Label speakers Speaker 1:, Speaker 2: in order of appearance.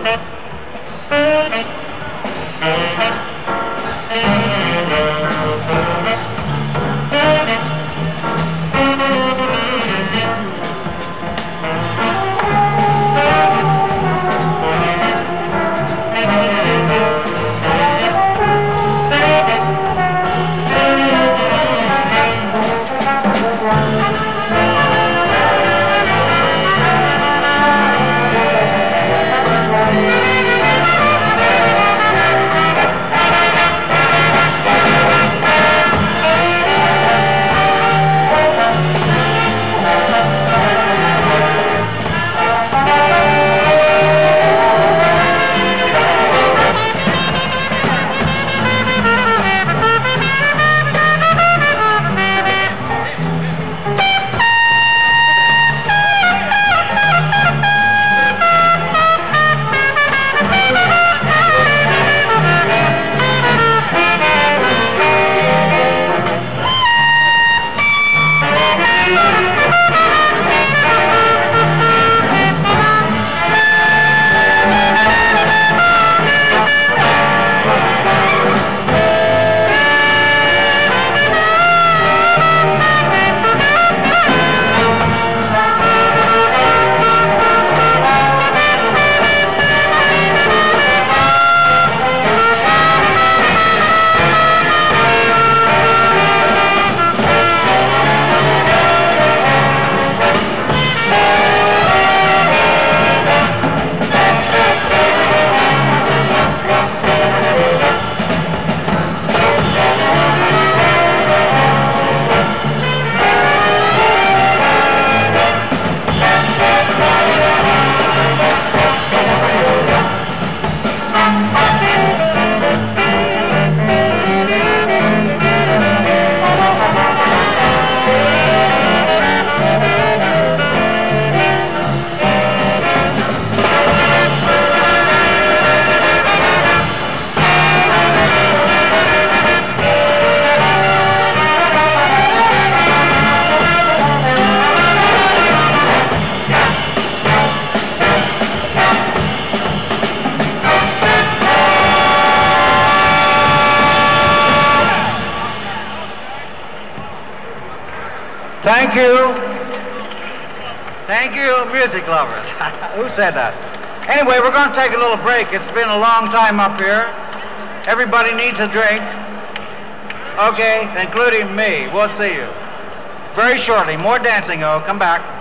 Speaker 1: Thank you. Thank you, music lovers. Who said that? Anyway, we're going to take a little break. It's been a long time up here. Everybody needs a drink. Okay, including me. We'll see you very shortly. More dancing, come back.